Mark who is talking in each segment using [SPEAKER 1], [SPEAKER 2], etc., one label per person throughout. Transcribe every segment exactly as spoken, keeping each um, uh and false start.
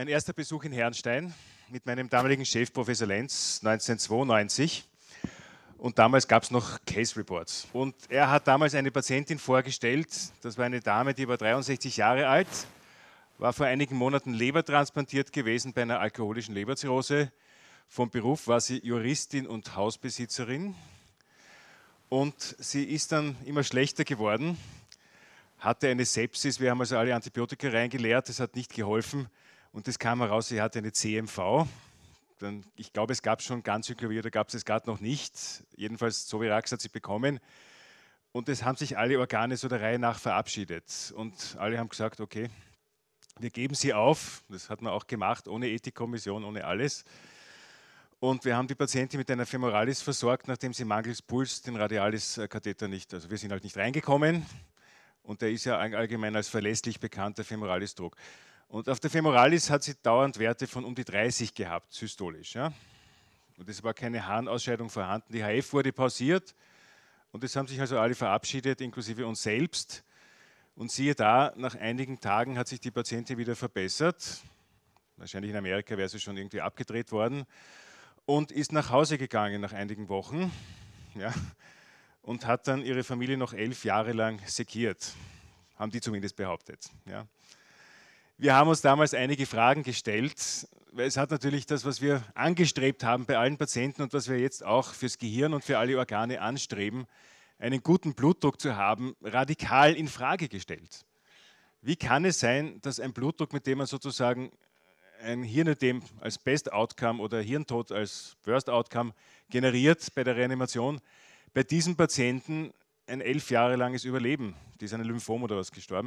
[SPEAKER 1] Mein erster Besuch in Herrnstein mit meinem damaligen Chef Professor Lenz neunzehnhundertzweiundneunzig, und damals gab es noch Case Reports. Und er hat damals eine Patientin vorgestellt, das war eine Dame, die war dreiundsechzig Jahre alt, war vor einigen Monaten lebertransplantiert gewesen bei einer alkoholischen Leberzirrhose. Vom Beruf war sie Juristin und Hausbesitzerin, und sie ist dann immer schlechter geworden, hatte eine Sepsis, wir haben also alle Antibiotika reingeleert, das hat nicht geholfen. Und es kam heraus, sie hatte eine C M V. Dann, ich glaube, es gab schon Ganzyklovir, oder gab es es gerade noch nicht. Jedenfalls Zovirax hat sie bekommen. Und es haben sich alle Organe so der Reihe nach verabschiedet. Und alle haben gesagt, okay, wir geben sie auf. Das hat man auch gemacht, ohne Ethikkommission, ohne alles. Und wir haben die Patientin mit einer Femoralis versorgt, nachdem sie mangels Puls den Radialis-Katheter nicht, also wir sind halt nicht reingekommen. Und der ist ja allgemein als verlässlich bekannt, der Femoralis-Druck. Und auf der Femoralis hat sie dauernd Werte von um die dreißig gehabt, systolisch. Ja? Und es war keine Harnausscheidung vorhanden. Die H F wurde pausiert, und es haben sich also alle verabschiedet, inklusive uns selbst. Und siehe da, nach einigen Tagen hat sich die Patientin wieder verbessert. Wahrscheinlich in Amerika wäre sie schon irgendwie abgedreht worden. Und ist nach Hause gegangen nach einigen Wochen. Ja? Und hat dann ihre Familie noch elf Jahre lang sekiert. Haben die zumindest behauptet. Ja? Wir haben uns damals einige Fragen gestellt, weil es hat natürlich das, was wir angestrebt haben bei allen Patienten und was wir jetzt auch fürs Gehirn und für alle Organe anstreben, einen guten Blutdruck zu haben, radikal in Frage gestellt. Wie kann es sein, dass ein Blutdruck, mit dem man sozusagen ein Hirnödem als Best Outcome oder Hirntod als Worst Outcome generiert bei der Reanimation, bei diesem Patienten ein elf Jahre langes Überleben, die ist an einem Lymphom oder was gestorben,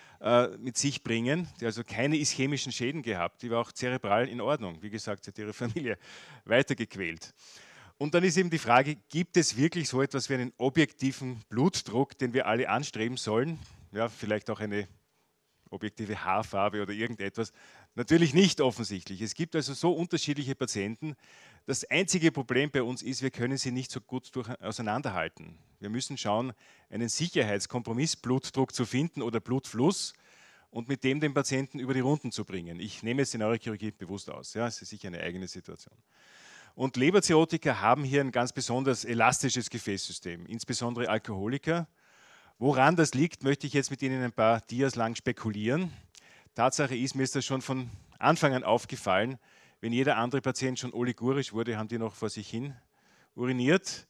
[SPEAKER 1] mit sich bringen, die also keine ischämischen Schäden gehabt, die war auch zerebral in Ordnung. Wie gesagt, sie hat ihre Familie weitergequält. Und dann ist eben die Frage, gibt es wirklich so etwas wie einen objektiven Blutdruck, den wir alle anstreben sollen? Ja, vielleicht auch eine objektive Haarfarbe oder irgendetwas. Natürlich nicht offensichtlich. Es gibt also so unterschiedliche Patienten. Das einzige Problem bei uns ist, wir können sie nicht so gut durch, auseinanderhalten. Wir müssen schauen, einen Sicherheitskompromiss-Blutdruck zu finden oder Blutfluss und mit dem den Patienten über die Runden zu bringen. Ich nehme jetzt die Neurochirurgie bewusst aus. Ja, es ist sicher eine eigene Situation. Und Leberzirrhotiker haben hier ein ganz besonders elastisches Gefäßsystem, insbesondere Alkoholiker. Woran das liegt, möchte ich jetzt mit Ihnen ein paar Dias lang spekulieren. Tatsache ist, mir ist das schon von Anfang an aufgefallen, wenn jeder andere Patient schon oligurisch wurde, haben die noch vor sich hin uriniert.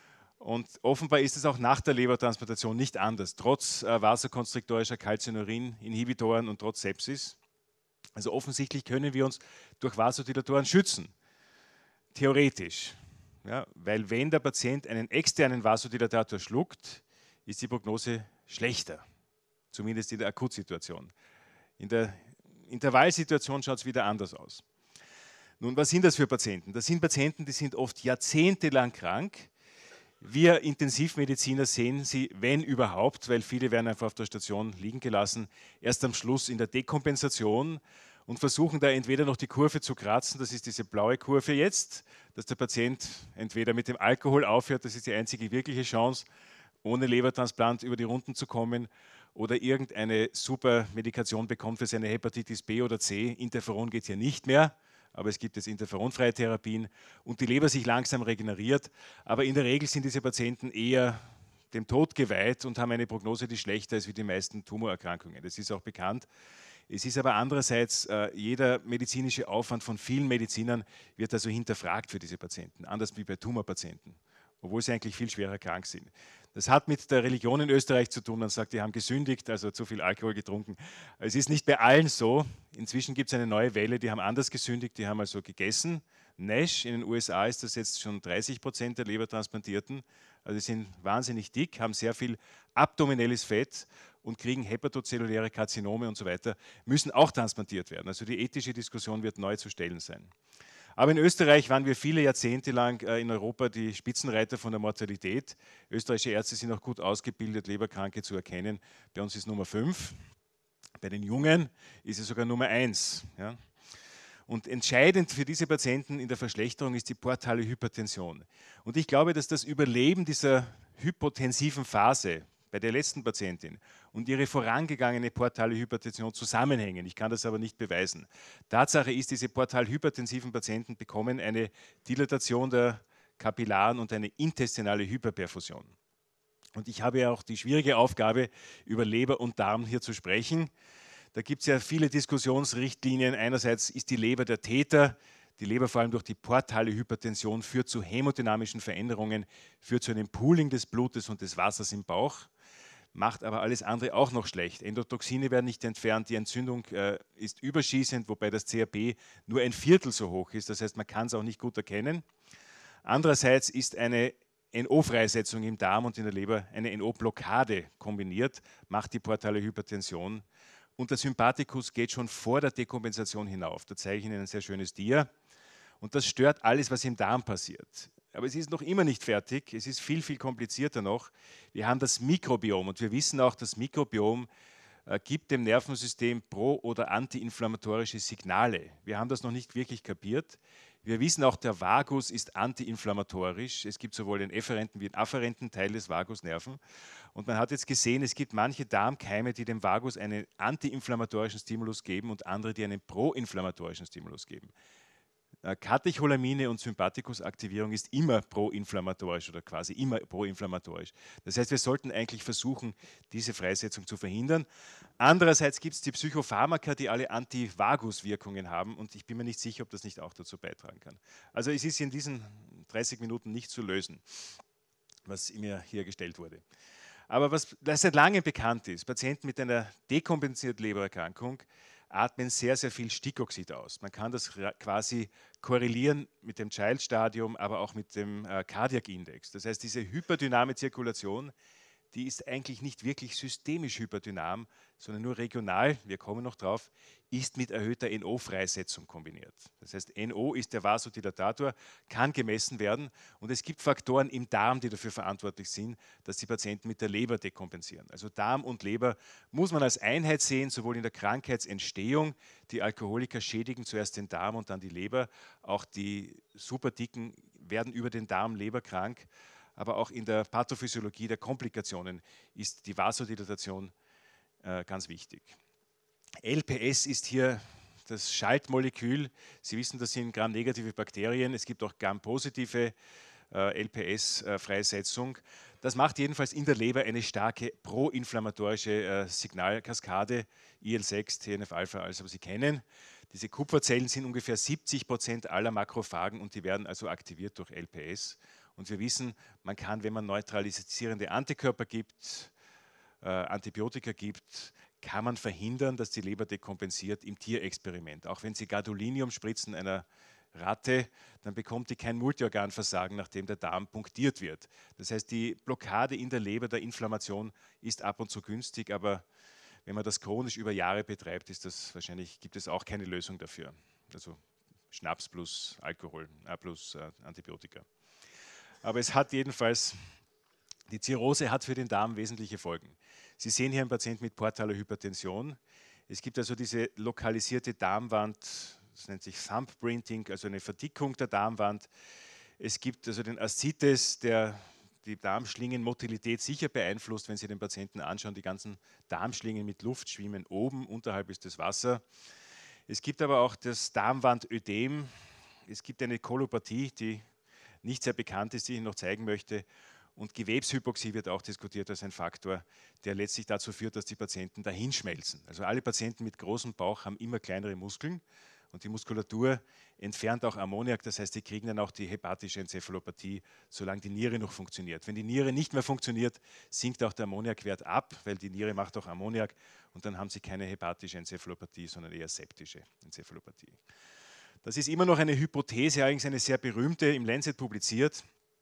[SPEAKER 1] Und offenbar ist es auch nach der Lebertransplantation nicht anders, trotz äh, vasokonstriktorischer Calcineurin-Inhibitoren und trotz Sepsis. Also offensichtlich können wir uns durch Vasodilatoren schützen, theoretisch. Ja, weil wenn der Patient einen externen Vasodilatator schluckt, ist die Prognose schlechter, zumindest in der Akutsituation. In der Intervallsituation schaut es wieder anders aus. Nun, was sind das für Patienten? Das sind Patienten, die sind oft jahrzehntelang krank. Wir Intensivmediziner sehen sie, wenn überhaupt, weil viele werden einfach auf der Station liegen gelassen, erst am Schluss in der Dekompensation und versuchen da entweder noch die Kurve zu kratzen, das ist diese blaue Kurve jetzt, dass der Patient entweder mit dem Alkohol aufhört, das ist die einzige wirkliche Chance, ohne Lebertransplant über die Runden zu kommen, oder irgendeine super Medikation bekommt für seine Hepatitis B oder C. Interferon geht hier nicht mehr, aber es gibt jetzt interferonfreie Therapien und die Leber sich langsam regeneriert. Aber in der Regel sind diese Patienten eher dem Tod geweiht und haben eine Prognose, die schlechter ist wie die meisten Tumorerkrankungen. Das ist auch bekannt. Es ist aber andererseits, äh, jeder medizinische Aufwand von vielen Medizinern wird also hinterfragt für diese Patienten, anders wie bei Tumorpatienten, obwohl sie eigentlich viel schwerer krank sind. Das hat mit der Religion in Österreich zu tun. Man sagt, die haben gesündigt, also zu viel Alkohol getrunken. Es ist nicht bei allen so. Inzwischen gibt es eine neue Welle, die haben anders gesündigt, die haben also gegessen. NASH, in den U S A ist das jetzt schon dreißig Prozent der Lebertransplantierten. Also sie sind wahnsinnig dick, haben sehr viel abdominelles Fett und kriegen hepatozelluläre Karzinome und so weiter, müssen auch transplantiert werden. Also die ethische Diskussion wird neu zu stellen sein. Aber in Österreich waren wir viele Jahrzehnte lang in Europa die Spitzenreiter von der Mortalität. Österreichische Ärzte sind auch gut ausgebildet, Leberkranke zu erkennen. Bei uns ist Nummer fünf. Bei den Jungen ist es sogar Nummer eins. Ja. Und entscheidend für diese Patienten in der Verschlechterung ist die portale Hypertension. Und ich glaube, dass das Überleben dieser hypotensiven Phase, bei der letzten Patientin und ihre vorangegangene portale Hypertension zusammenhängen. Ich kann das aber nicht beweisen. Tatsache ist, diese portal hypertensiven Patienten bekommen eine Dilatation der Kapillaren und eine intestinale Hyperperfusion. Und ich habe ja auch die schwierige Aufgabe, über Leber und Darm hier zu sprechen. Da gibt es ja viele Diskussionsrichtlinien. Einerseits ist die Leber der Täter. Die Leber vor allem durch die portale Hypertension führt zu hämodynamischen Veränderungen, führt zu einem Pooling des Blutes und des Wassers im Bauch, macht aber alles andere auch noch schlecht. Endotoxine werden nicht entfernt, die Entzündung äh, ist überschießend, wobei das C R P nur ein Viertel so hoch ist. Das heißt, man kann es auch nicht gut erkennen. Andererseits ist eine N O-Freisetzung im Darm und in der Leber, eine N O-Blockade kombiniert, macht die portale Hypertension. Und der Sympathikus geht schon vor der Dekompensation hinauf. Da zeige ich Ihnen ein sehr schönes Dia. Und das stört alles, was im Darm passiert. Aber es ist noch immer nicht fertig. Es ist viel, viel komplizierter noch. Wir haben das Mikrobiom und wir wissen auch, das Mikrobiom äh, gibt dem Nervensystem pro- oder antiinflammatorische Signale. Wir haben das noch nicht wirklich kapiert. Wir wissen auch, der Vagus ist antiinflammatorisch. Es gibt sowohl den efferenten wie den afferenten Teil des Vagusnerven. Und man hat jetzt gesehen, es gibt manche Darmkeime, die dem Vagus einen antiinflammatorischen Stimulus geben und andere, die einen proinflammatorischen Stimulus geben. Katecholamine und Sympathikusaktivierung ist immer proinflammatorisch oder quasi immer proinflammatorisch. Das heißt, wir sollten eigentlich versuchen, diese Freisetzung zu verhindern. Andererseits gibt es die Psychopharmaka, die alle Antivagus-Wirkungen haben und ich bin mir nicht sicher, ob das nicht auch dazu beitragen kann. Also es ist in diesen dreißig Minuten nicht zu lösen, was mir hier gestellt wurde. Aber was das seit langem bekannt ist, Patienten mit einer dekompensierten Lebererkrankung atmen sehr, sehr viel Stickoxid aus. Man kann das quasi korrelieren mit dem Child-Stadium, aber auch mit dem äh, Cardiac-Index. Das heißt, diese hyperdyname Zirkulation, die ist eigentlich nicht wirklich systemisch hyperdynam, sondern nur regional, wir kommen noch drauf, ist mit erhöhter N O-Freisetzung kombiniert. Das heißt, N O ist der Vasodilatator, kann gemessen werden und es gibt Faktoren im Darm, die dafür verantwortlich sind, dass die Patienten mit der Leber dekompensieren. Also Darm und Leber muss man als Einheit sehen, sowohl in der Krankheitsentstehung, die Alkoholiker schädigen zuerst den Darm und dann die Leber, auch die Superdicken werden über den Darm leberkrank, aber auch in der Pathophysiologie der Komplikationen ist die Vasodilatation äh, ganz wichtig. L P S ist hier das Schaltmolekül. Sie wissen, das sind Gram-negative Bakterien. Es gibt auch Gram-positive äh, L P S-Freisetzung. Das macht jedenfalls in der Leber eine starke proinflammatorische äh, Signalkaskade, I L sechs, T N F-Alpha, also was Sie kennen. Diese Kupferzellen sind ungefähr siebzig Prozent aller Makrophagen und die werden also aktiviert durch L P S. Und wir wissen, man kann, wenn man neutralisierende Antikörper gibt, äh, Antibiotika gibt, kann man verhindern, dass die Leber dekompensiert im Tierexperiment. Auch wenn Sie Gadolinium spritzen einer Ratte, dann bekommt die kein Multiorganversagen, nachdem der Darm punktiert wird. Das heißt, die Blockade in der Leber der Inflammation ist ab und zu günstig, aber wenn man das chronisch über Jahre betreibt, ist das wahrscheinlich, gibt es auch keine Lösung dafür. Also Schnaps plus Alkohol, äh, plus äh, Antibiotika. Aber es hat jedenfalls, die Zirrhose hat für den Darm wesentliche Folgen. Sie sehen hier einen Patienten mit portaler Hypertension. Es gibt also diese lokalisierte Darmwand, das nennt sich Thumbprinting, also eine Verdickung der Darmwand. Es gibt also den Aszites, der die Darmschlingenmotilität sicher beeinflusst, wenn Sie den Patienten anschauen. Die ganzen Darmschlingen mit Luft schwimmen oben, unterhalb ist das Wasser. Es gibt aber auch das Darmwandödem. Es gibt eine Kolopathie, die nicht sehr bekannt ist, die ich noch zeigen möchte. Und Gewebshypoxie wird auch diskutiert als ein Faktor, der letztlich dazu führt, dass die Patienten dahinschmelzen. Also alle Patienten mit großem Bauch haben immer kleinere Muskeln und die Muskulatur entfernt auch Ammoniak, das heißt, die kriegen dann auch die hepatische Enzephalopathie, solange die Niere noch funktioniert. Wenn die Niere nicht mehr funktioniert, sinkt auch der Ammoniakwert ab, weil die Niere macht auch Ammoniak und dann haben sie keine hepatische Enzephalopathie, sondern eher septische Enzephalopathie. Das ist immer noch eine Hypothese, eigentlich eine sehr berühmte, im Lancet publiziert.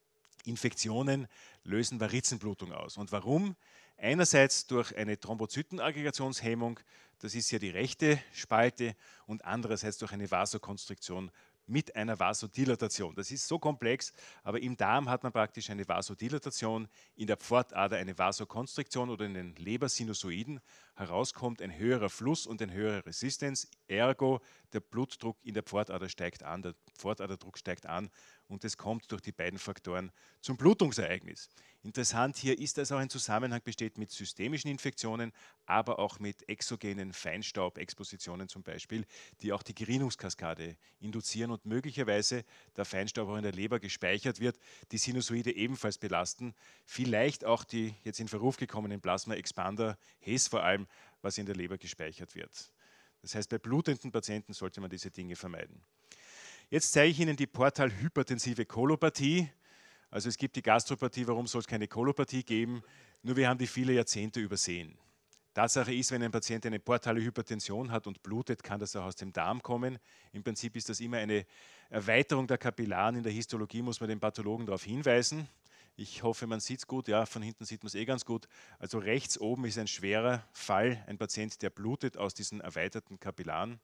[SPEAKER 1] Infektionen lösen Varizenblutung aus. Und warum? Einerseits durch eine Thrombozytenaggregationshemmung, das ist ja die rechte Spalte, und andererseits durch eine Vasokonstriktion mit einer Vasodilatation. Das ist so komplex, aber im Darm hat man praktisch eine Vasodilatation, in der Pfortader eine Vasokonstriktion oder in den Lebersinusoiden herauskommt ein höherer Fluss und eine höhere Resistenz Ergo, der Blutdruck in der Pfortader steigt an, der Pfortaderdruck steigt an und es kommt durch die beiden Faktoren zum Blutungsereignis. Interessant hier ist, dass auch ein Zusammenhang besteht mit systemischen Infektionen, aber auch mit exogenen Feinstaubexpositionen zum Beispiel, die auch die Gerinnungskaskade induzieren und möglicherweise, da Feinstaub auch in der Leber gespeichert wird, die Sinusoide ebenfalls belasten, vielleicht auch die jetzt in Verruf gekommenen Plasma-Expander, H E S vor allem, was in der Leber gespeichert wird. Das heißt, bei blutenden Patienten sollte man diese Dinge vermeiden. Jetzt zeige ich Ihnen die portalhypertensive Kolopathie. Also es gibt die Gastropathie, warum soll es keine Kolopathie geben? Nur wir haben die viele Jahrzehnte übersehen. Tatsache ist, wenn ein Patient eine portale Hypertension hat und blutet, kann das auch aus dem Darm kommen. Im Prinzip ist das immer eine Erweiterung der Kapillaren. In der Histologie muss man den Pathologen darauf hinweisen. Ich hoffe, man sieht es gut. Ja, von hinten sieht man es eh ganz gut. Also rechts oben ist ein schwerer Fall, ein Patient, der blutet aus diesen erweiterten Kapillaren.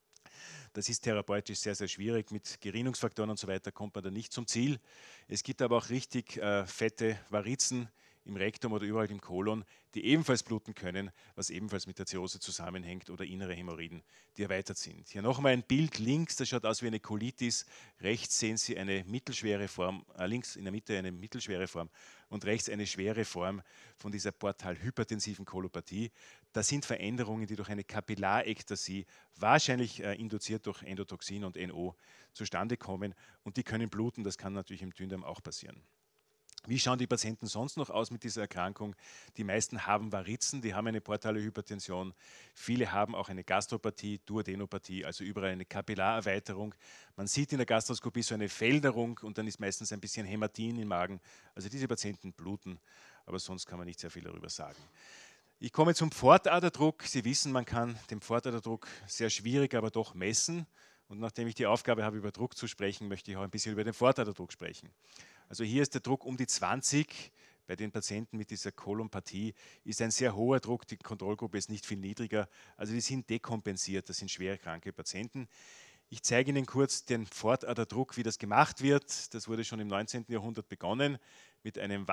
[SPEAKER 1] Das ist therapeutisch sehr, sehr schwierig. Mit Gerinnungsfaktoren und so weiter kommt man da nicht zum Ziel. Es gibt aber auch richtig äh, fette Varizen im Rektum oder überall im Kolon, die ebenfalls bluten können, was ebenfalls mit der Zirrhose zusammenhängt oder innere Hämorrhoiden, die erweitert sind. Hier nochmal ein Bild links, das schaut aus wie eine Colitis. Rechts sehen Sie eine mittelschwere Form, äh, links in der Mitte eine mittelschwere Form und rechts eine schwere Form von dieser portalhypertensiven Kolopathie. Das sind Veränderungen, die durch eine Kapillarektasie, wahrscheinlich äh, induziert durch Endotoxin und N O, zustande kommen und die können bluten. Das kann natürlich im Dünndarm auch passieren. Wie schauen die Patienten sonst noch aus mit dieser Erkrankung? Die meisten haben Varizen, die haben eine portale Hypertension. Viele haben auch eine Gastropathie, Duodenopathie, also überall eine Kapillarerweiterung. Man sieht in der Gastroskopie so eine Felderung und dann ist meistens ein bisschen Hämatin im Magen. Also diese Patienten bluten, aber sonst kann man nicht sehr viel darüber sagen. Ich komme zum Pfortaderdruck. Sie wissen, man kann den Pfortaderdruck sehr schwierig, aber doch messen. Und nachdem ich die Aufgabe habe, über Druck zu sprechen, möchte ich auch ein bisschen über den Pfortaderdruck sprechen. Also hier ist der Druck um die zwanzig. Bei den Patienten mit dieser Kolopathie ist ein sehr hoher Druck, die Kontrollgruppe ist nicht viel niedriger. Also die sind dekompensiert, das sind schwer kranke Patienten. Ich zeige Ihnen kurz den Pfortaderdruck, wie das gemacht wird. Das wurde schon im neunzehnten Jahrhundert begonnen mit einem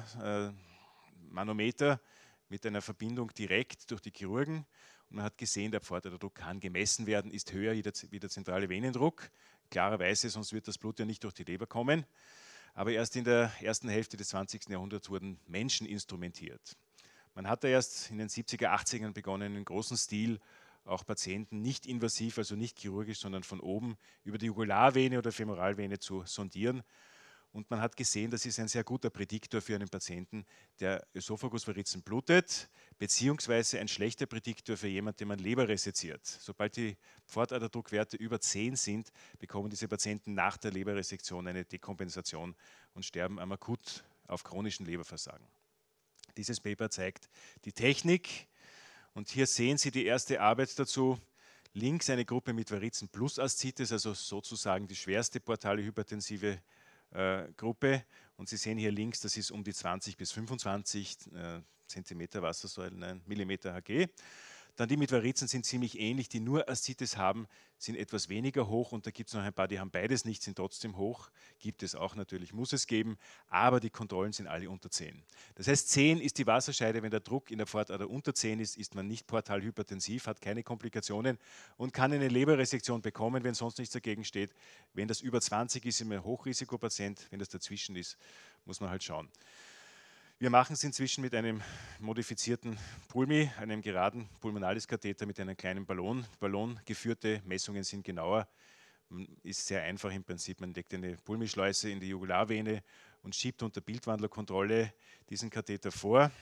[SPEAKER 1] Wassermanometer, mit einer Verbindung direkt durch die Chirurgen. Und man hat gesehen, der Pfortaderdruck kann gemessen werden, ist höher wie der zentrale Venendruck. Klarerweise, sonst wird das Blut ja nicht durch die Leber kommen. Aber erst in der ersten Hälfte des zwanzigsten Jahrhunderts wurden Menschen instrumentiert. Man hat da erst in den siebziger, achtzigern begonnen, in großem Stil auch Patienten nicht invasiv, also nicht chirurgisch, sondern von oben über die Jugularvene oder Femoralvene zu sondieren. Und man hat gesehen, das ist ein sehr guter Prädiktor für einen Patienten, der Ösophagusvarizen blutet, beziehungsweise ein schlechter Prädiktor für jemanden, den man Leber reseziert. Sobald die Pfortaderdruckwerte über zehn sind, bekommen diese Patienten nach der Leberresektion eine Dekompensation und sterben am akut auf chronischen Leberversagen. Dieses Paper zeigt die Technik und hier sehen Sie die erste Arbeit dazu. Links eine Gruppe mit Varizen plus Aszites, also sozusagen die schwerste portale hypertensive Äh, Gruppe und Sie sehen hier links, das ist um die zwanzig bis fünfundzwanzig äh, Zentimeter Wassersäulen, nein, Millimeter Hg. Dann die mit Varizen sind ziemlich ähnlich, die nur Aszites haben, sind etwas weniger hoch und da gibt es noch ein paar, die haben beides nicht, sind trotzdem hoch. Gibt es auch natürlich, muss es geben, aber die Kontrollen sind alle unter zehn. Das heißt, zehn ist die Wasserscheide, wenn der Druck in der Pfortader unter zehn ist, ist man nicht portal hypertensiv, hat keine Komplikationen und kann eine Leberresektion bekommen, wenn sonst nichts dagegen steht. Wenn das über zwanzig ist, ist man ein Hochrisikopatient, wenn das dazwischen ist, muss man halt schauen. Wir machen es inzwischen mit einem modifizierten Pulmi, einem geraden Pulmonalis-Katheter mit einem kleinen Ballon. Ballongeführte Messungen sind genauer. Ist sehr einfach im Prinzip. Man legt eine Pulmischleuse in die Jugularvene und schiebt unter Bildwandlerkontrolle diesen Katheter vor.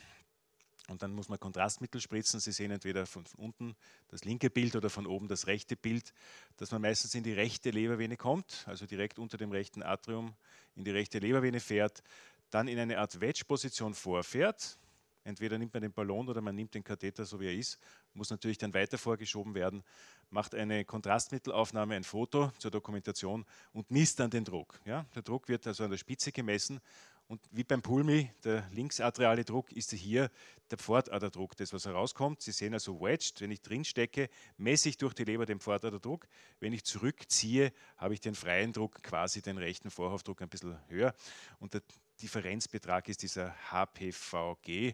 [SPEAKER 1] Und dann muss man Kontrastmittel spritzen. Sie sehen entweder von unten das linke Bild oder von oben das rechte Bild, dass man meistens in die rechte Lebervene kommt, also direkt unter dem rechten Atrium in die rechte Lebervene fährt, dann in eine Art Wedge-Position vorfährt. Entweder nimmt man den Ballon oder man nimmt den Katheter, so wie er ist, muss natürlich dann weiter vorgeschoben werden, macht eine Kontrastmittelaufnahme, ein Foto zur Dokumentation und misst dann den Druck. Ja? Der Druck wird also an der Spitze gemessen und wie beim Pulmi, der linksatriale Druck, ist hier der Pfortaderdruck, das was herauskommt. Sie sehen also wedged, wenn ich drin stecke, messe ich durch die Leber den Pfortaderdruck. Wenn ich zurückziehe, habe ich den freien Druck, quasi den rechten Vorhofdruck ein bisschen höher und der Differenzbetrag ist dieser H P V G,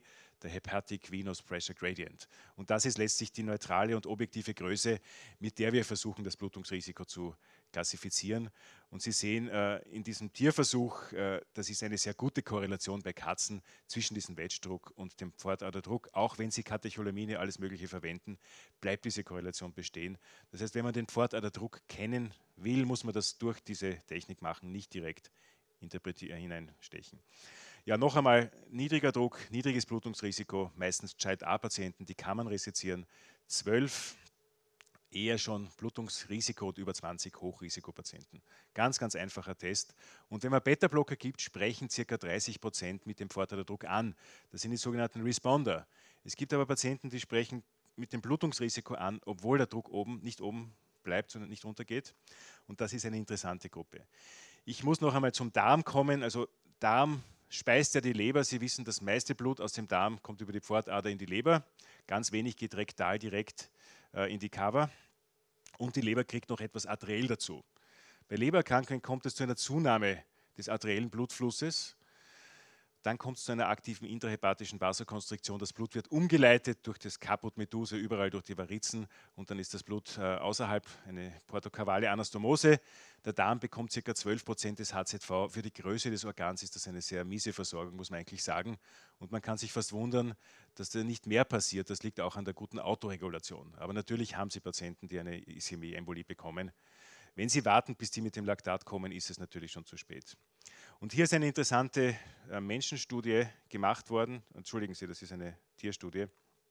[SPEAKER 1] der Hepatic Venous Pressure Gradient. Und das ist letztlich die neutrale und objektive Größe, mit der wir versuchen, das Blutungsrisiko zu klassifizieren. Und Sie sehen äh, in diesem Tierversuch, äh, das ist eine sehr gute Korrelation bei Katzen zwischen diesem Wedge-Druck und dem Pfortaderdruck. Auch wenn Sie Katecholamine, alles Mögliche verwenden, bleibt diese Korrelation bestehen. Das heißt, wenn man den Pfortaderdruck kennen will, muss man das durch diese Technik machen, nicht direkt interpretieren, hineinstechen. Ja, noch einmal, niedriger Druck, niedriges Blutungsrisiko, meistens Child-A-Patienten, die kann man resezieren. zwölf eher schon Blutungsrisiko und über zwanzig Hochrisikopatienten. Ganz, ganz einfacher Test. Und wenn man Beta-Blocker gibt, sprechen ca. dreißig Prozent mit dem Pfortaderdruck an. Das sind die sogenannten Responder. Es gibt aber Patienten, die sprechen mit dem Blutungsrisiko an, obwohl der Druck oben nicht oben bleibt, sondern nicht runtergeht. Und das ist eine interessante Gruppe. Ich muss noch einmal zum Darm kommen. Also Darm speist ja die Leber. Sie wissen, das meiste Blut aus dem Darm kommt über die Pfortader in die Leber. Ganz wenig geht rektal direkt äh, in die Kava. Und die Leber kriegt noch etwas arteriell dazu. Bei Lebererkrankungen kommt es zu einer Zunahme des arteriellen Blutflusses. Dann kommt es zu einer aktiven intrahepatischen Vasokonstriktion. Das Blut wird umgeleitet durch das Caput medusae, überall durch die Varizen, und dann ist das Blut äh, außerhalb, eine portokavale Anastomose. Der Darm bekommt ca. zwölf Prozent des H Z V. Für die Größe des Organs ist das eine sehr miese Versorgung, muss man eigentlich sagen. Und man kann sich fast wundern, dass da nicht mehr passiert. Das liegt auch an der guten Autoregulation. Aber natürlich haben Sie Patienten, die eine Ischämie-Embolie bekommen. Wenn Sie warten, bis die mit dem Laktat kommen, ist es natürlich schon zu spät. Und hier ist eine interessante äh, Menschenstudie gemacht worden. Entschuldigen Sie, das ist eine Tierstudie.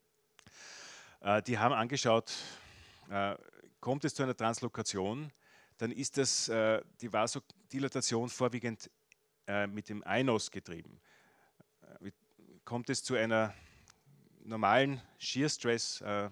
[SPEAKER 1] Äh, die haben angeschaut, äh, kommt es zu einer Translokation, dann ist das, äh, die Vasodilatation vorwiegend äh, mit dem I N O S getrieben. Äh, kommt es zu einer normalen Shear Stress äh,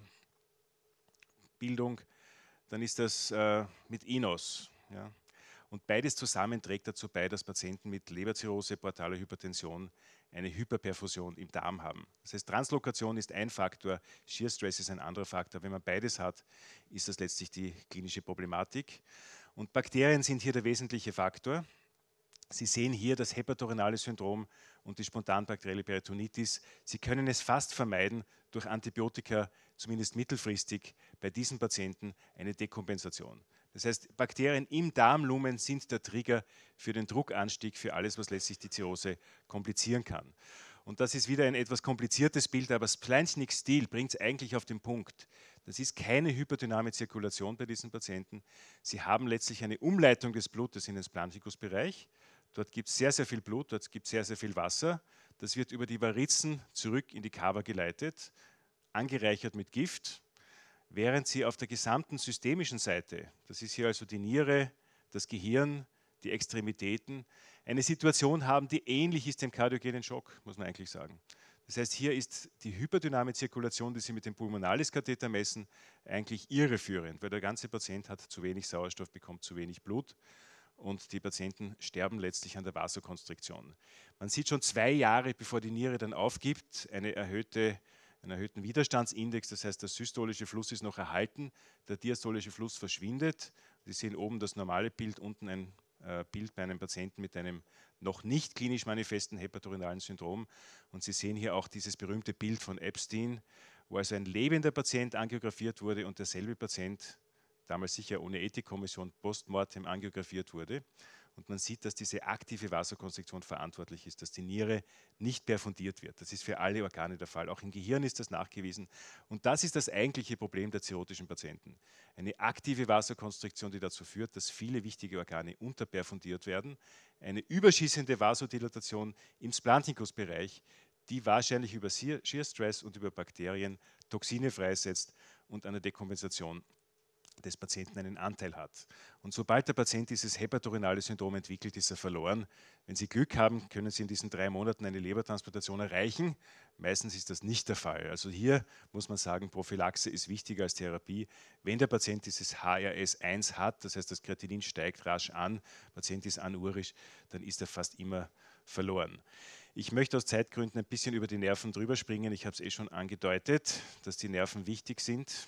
[SPEAKER 1] Bildung, dann ist das äh, mit I N O S. Ja. Und beides zusammen trägt dazu bei, dass Patienten mit Leberzirrhose, portaler Hypertension eine Hyperperfusion im Darm haben. Das heißt, Translokation ist ein Faktor, Shear Stress ist ein anderer Faktor. Wenn man beides hat, ist das letztlich die klinische Problematik. Und Bakterien sind hier der wesentliche Faktor. Sie sehen hier das hepatorenale Syndrom und die spontanbakterielle Peritonitis. Sie können es fast vermeiden durch Antibiotika, zumindest mittelfristig, bei diesen Patienten eine Dekompensation. Das heißt, Bakterien im Darmlumen sind der Trigger für den Druckanstieg, für alles, was letztlich die Zirrhose komplizieren kann. Und das ist wieder ein etwas kompliziertes Bild, aber Splanchnick-Stil bringt es eigentlich auf den Punkt. Das ist keine hyperdyname Zirkulation bei diesen Patienten. Sie haben letztlich eine Umleitung des Blutes in den Splanchnicus-Bereich. Dort gibt es sehr, sehr viel Blut, dort gibt es sehr, sehr viel Wasser. Das wird über die Varizen zurück in die Kava geleitet, angereichert mit Gift, während sie auf der gesamten systemischen Seite, das ist hier also die Niere, das Gehirn, die Extremitäten, eine Situation haben, die ähnlich ist dem kardiogenen Schock, muss man eigentlich sagen. Das heißt, hier ist die hyperdyname Zirkulation, die Sie mit dem Pulmonalis-Katheter messen, eigentlich irreführend, weil der ganze Patient hat zu wenig Sauerstoff, bekommt zu wenig Blut. Und die Patienten sterben letztlich an der Vasokonstriktion. Man sieht schon zwei Jahre, bevor die Niere dann aufgibt, eine erhöhte, einen erhöhten Widerstandsindex. Das heißt, der systolische Fluss ist noch erhalten, der diastolische Fluss verschwindet. Sie sehen oben das normale Bild, unten ein äh, Bild bei einem Patienten mit einem noch nicht klinisch manifesten hepatorenalen Syndrom. Und Sie sehen hier auch dieses berühmte Bild von Epstein, wo also ein lebender Patient angiografiert wurde und derselbe Patient, damals sicher ohne Ethikkommission, postmortem angiografiert wurde. Und man sieht, dass diese aktive Vasokonstriktion verantwortlich ist, dass die Niere nicht perfundiert wird. Das ist für alle Organe der Fall. Auch im Gehirn ist das nachgewiesen. Und das ist das eigentliche Problem der zirrhotischen Patienten. Eine aktive Vasokonstriktion, die dazu führt, dass viele wichtige Organe unterperfundiert werden. Eine überschießende Vasodilatation im Splanchnicus-Bereich, die wahrscheinlich über Shear Stress und über Bakterien Toxine freisetzt und an der Dekompensation des Patienten einen Anteil hat. Und sobald der Patient dieses hepatorenale Syndrom entwickelt, ist er verloren. Wenn Sie Glück haben, können Sie in diesen drei Monaten eine Lebertransplantation erreichen. Meistens ist das nicht der Fall. Also hier muss man sagen, Prophylaxe ist wichtiger als Therapie. Wenn der Patient dieses H R S eins hat, das heißt, das Kreatinin steigt rasch an, der Patient ist anurisch, dann ist er fast immer verloren. Ich möchte aus Zeitgründen ein bisschen über die Nerven drüber springen. Ich habe es eh schon angedeutet, dass die Nerven wichtig sind.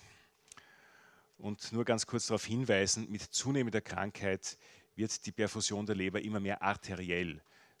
[SPEAKER 1] Und nur ganz kurz darauf hinweisen, mit zunehmender Krankheit wird die Perfusion der Leber immer mehr arteriell.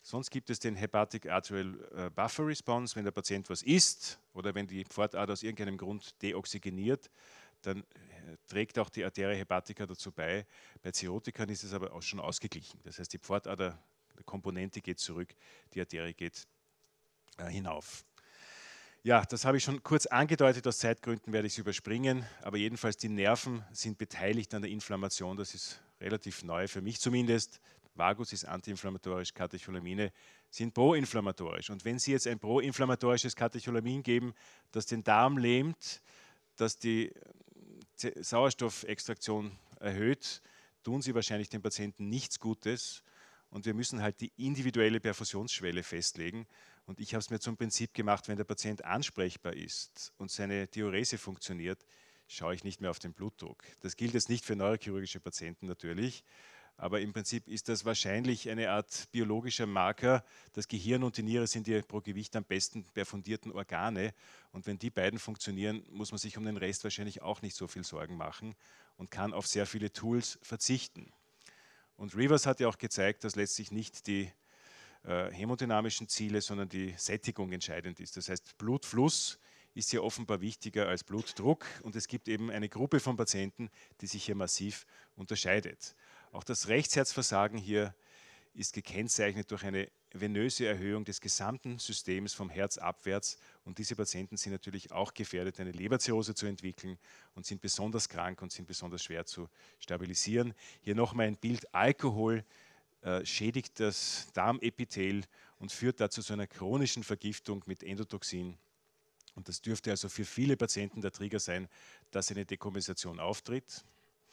[SPEAKER 1] Sonst gibt es den Hepatic Arterial Buffer Response, wenn der Patient was isst oder wenn die Pfortader aus irgendeinem Grund deoxygeniert, dann trägt auch die Arteria hepatica dazu bei. Bei Cirrhotikern ist es aber auch schon ausgeglichen. Das heißt, die Pfortader-Komponente geht zurück, die Arterie geht äh, hinauf. Ja, das habe ich schon kurz angedeutet, aus Zeitgründen werde ich es überspringen, aber jedenfalls die Nerven sind beteiligt an der Inflammation, das ist relativ neu, für mich zumindest. Vagus ist antiinflammatorisch, Katecholamine sind proinflammatorisch. Und wenn Sie jetzt ein proinflammatorisches Katecholamin geben, das den Darm lähmt, das die Sauerstoffextraktion erhöht, tun Sie wahrscheinlich dem Patienten nichts Gutes. Und wir müssen halt die individuelle Perfusionsschwelle festlegen. Und ich habe es mir zum Prinzip gemacht, wenn der Patient ansprechbar ist und seine Diurese funktioniert, schaue ich nicht mehr auf den Blutdruck. Das gilt jetzt nicht für neurochirurgische Patienten natürlich, aber im Prinzip ist das wahrscheinlich eine Art biologischer Marker. Das Gehirn und die Niere sind die pro Gewicht am besten perfundierten Organe. Und wenn die beiden funktionieren, muss man sich um den Rest wahrscheinlich auch nicht so viel Sorgen machen und kann auf sehr viele Tools verzichten. Und Rivers hat ja auch gezeigt, dass letztlich nicht die äh, hämodynamischen Ziele, sondern die Sättigung entscheidend ist. Das heißt, Blutfluss ist hier offenbar wichtiger als Blutdruck. Und es gibt eben eine Gruppe von Patienten, die sich hier massiv unterscheidet. Auch das Rechtsherzversagen hier ist gekennzeichnet durch eine venöse Erhöhung des gesamten Systems vom Herz abwärts. Und diese Patienten sind natürlich auch gefährdet, eine Leberzirrhose zu entwickeln und sind besonders krank und sind besonders schwer zu stabilisieren. Hier nochmal ein Bild: Alkohol äh, schädigt das Darmepithel und führt dazu zu einer chronischen Vergiftung mit Endotoxin. Und das dürfte also für viele Patienten der Trigger sein, dass eine Dekompensation auftritt.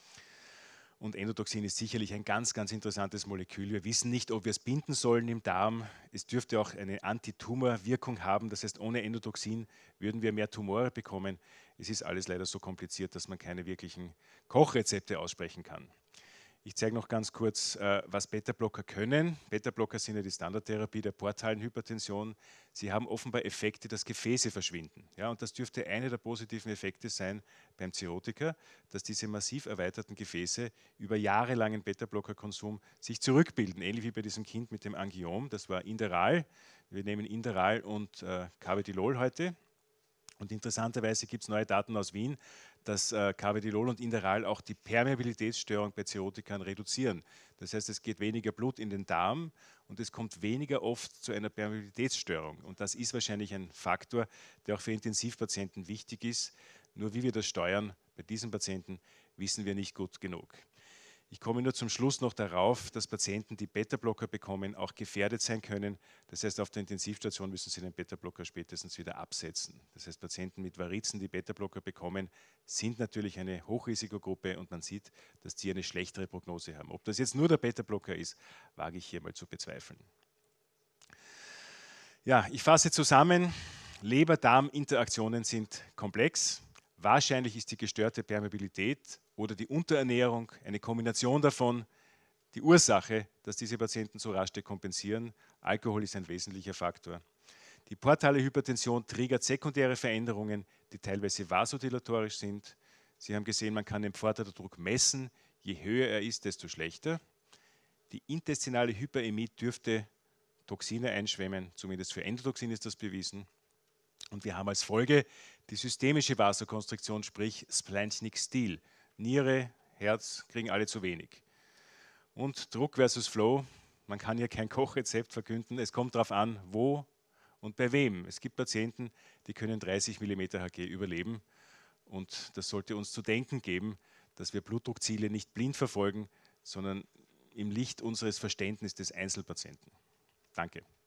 [SPEAKER 1] Und Endotoxin ist sicherlich ein ganz, ganz interessantes Molekül. Wir wissen nicht, ob wir es binden sollen im Darm. Es dürfte auch eine Antitumorwirkung haben. Das heißt, ohne Endotoxin würden wir mehr Tumore bekommen. Es ist alles leider so kompliziert, dass man keine wirklichen Kochrezepte aussprechen kann. Ich zeige noch ganz kurz, was Beta-Blocker können. Beta-Blocker sind ja die Standardtherapie der portalen Hypertension. Sie haben offenbar Effekte, dass Gefäße verschwinden. Ja, und das dürfte einer der positiven Effekte sein beim Cirrhotiker, dass diese massiv erweiterten Gefäße über jahrelangen Beta-Blocker-Konsum sich zurückbilden. Ähnlich wie bei diesem Kind mit dem Angiom. Das war Inderal. Wir nehmen Inderal und äh, Carvedilol heute. Und interessanterweise gibt es neue Daten aus Wien, dass äh, Carvedilol und Inderal auch die Permeabilitätsstörung bei Cirrhotikern reduzieren. Das heißt, es geht weniger Blut in den Darm und es kommt weniger oft zu einer Permeabilitätsstörung. Und das ist wahrscheinlich ein Faktor, der auch für Intensivpatienten wichtig ist. Nur wie wir das steuern bei diesen Patienten, wissen wir nicht gut genug. Ich komme nur zum Schluss noch darauf, dass Patienten, die Beta-Blocker bekommen, auch gefährdet sein können. Das heißt, auf der Intensivstation müssen sie den Beta-Blocker spätestens wieder absetzen. Das heißt, Patienten mit Varizen, die Beta-Blocker bekommen, sind natürlich eine Hochrisikogruppe und man sieht, dass die eine schlechtere Prognose haben. Ob das jetzt nur der Beta-Blocker ist, wage ich hier mal zu bezweifeln. Ja, ich fasse zusammen. Leber-Darm-Interaktionen sind komplex. Wahrscheinlich ist die gestörte Permeabilität oder die Unterernährung, eine Kombination davon, die Ursache, dass diese Patienten so rasch dekompensieren. Alkohol ist ein wesentlicher Faktor. Die portale Hypertension triggert sekundäre Veränderungen, die teilweise vasodilatorisch sind. Sie haben gesehen, man kann den Pfortaderdruck messen. Je höher er ist, desto schlechter. Die intestinale Hyperämie dürfte Toxine einschwemmen, zumindest für Endotoxin ist das bewiesen. Und wir haben als Folge die systemische Vasokonstriktion, sprich Splanchnick-Steal. Niere, Herz kriegen alle zu wenig. Und Druck versus Flow, man kann hier kein Kochrezept verkünden. Es kommt darauf an, wo und bei wem. Es gibt Patienten, die können dreißig Millimeter H G überleben. Und das sollte uns zu denken geben, dass wir Blutdruckziele nicht blind verfolgen, sondern im Licht unseres Verständnisses des Einzelpatienten. Danke.